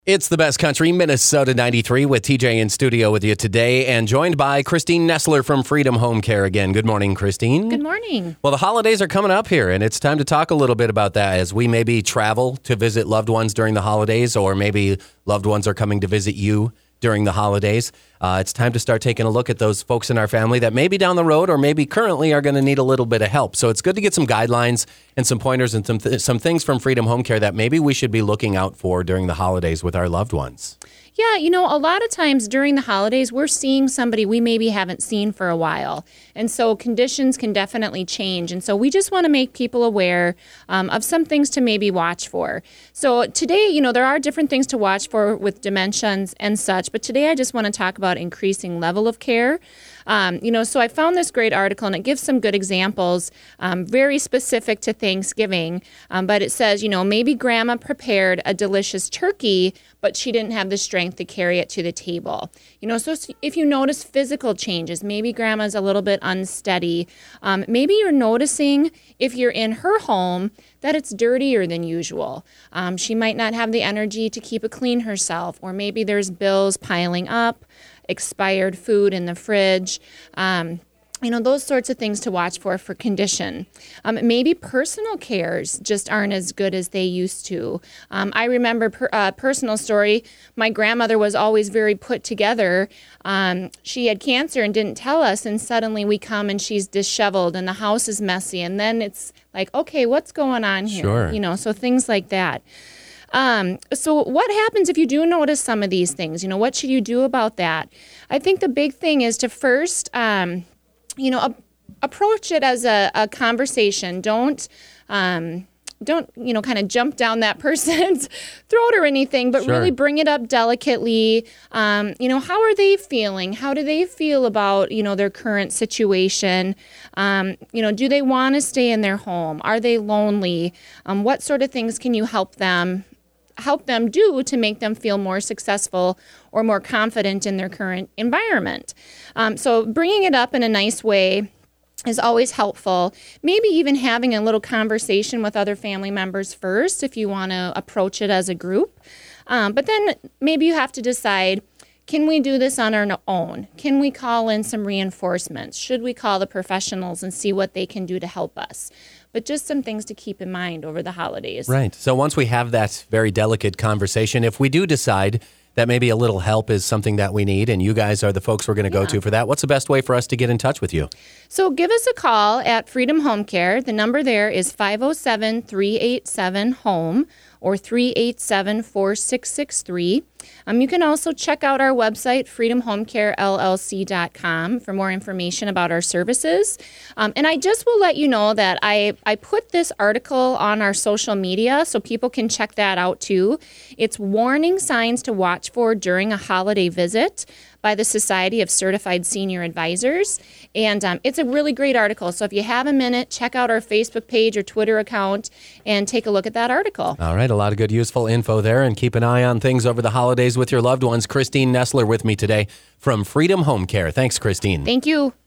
It's the best country, Minnesota 93, with TJ in studio with you today, and joined by Christine Nessler from Freedom Home Care again. Good morning, Christine. Good morning. Well, the holidays are coming up here, and it's time to talk a little bit about that as we maybe travel to visit loved ones during the holidays, or maybe loved ones are coming to visit you during the holidays. It's time to start taking a look at those folks in our family that maybe down the road or maybe currently are going to need a little bit of help. So it's good to get some guidelines and some pointers and some things from Freedom Home Care that maybe we should be looking out for during the holidays with our loved ones. Yeah, a lot of times during the holidays, we're seeing somebody we maybe haven't seen for a while. And so conditions can definitely change. And so we just want to make people aware of some things to maybe watch for. So today, there are different things to watch for with dementia and such. But today I just want to talk about increasing level of care. So I found this great article, and it gives some good examples, very specific to Thanksgiving. But it says, maybe grandma prepared a delicious turkey, but she didn't have the strength to carry it to the table. So if you notice physical changes, maybe grandma's a little bit unsteady. Maybe you're noticing if you're in her home that it's dirtier than usual. She might not have the energy to keep it clean herself, or maybe there's bills piling up, expired food in the fridge, those sorts of things to watch for condition. Maybe personal cares just aren't as good as they used to. I remember a personal story. My grandmother was always very put together. She had cancer and didn't tell us, and suddenly we come and she's disheveled and the house is messy. And then it's like, okay, what's going on here? Sure. So things like that. So what happens if you do notice some of these things? What should you do about that? I think the big thing is to first, approach it as a conversation. Don't kind of jump down that person's throat or anything, but Sure. really bring it up delicately. How are they feeling? How do they feel about, their current situation? Do they want to stay in their home? Are they lonely? What sort of things can you help them do to make them feel more successful or more confident in their current environment? So bringing it up in a nice way is always helpful. Maybe even having a little conversation with other family members first if you want to approach it as a group. But then maybe you have to decide, can we do this on our own? Can we call in some reinforcements? Should we call the professionals and see what they can do to help us? But just some things to keep in mind over the holidays. Right. So once we have that very delicate conversation, if we do decide that maybe a little help is something that we need, and you guys are the folks we're going to go to for that, what's the best way for us to get in touch with you? So give us a call at Freedom Home Care. The number there is 507-387-HOME or 387-4663. You can also check out our website, freedomhomecarellc.com, for more information about our services. And I just will let you know that I put this article on our social media so people can check that out too. It's warning signs to watch for during a holiday visit by the Society of Certified Senior Advisors. And it's a really great article. So if you have a minute, check out our Facebook page or Twitter account and take a look at that article. All right, a lot of good useful info there, and keep an eye on things over the holidays with your loved ones. Christine Nessler with me today from Freedom Home Care. Thanks, Christine. Thank you.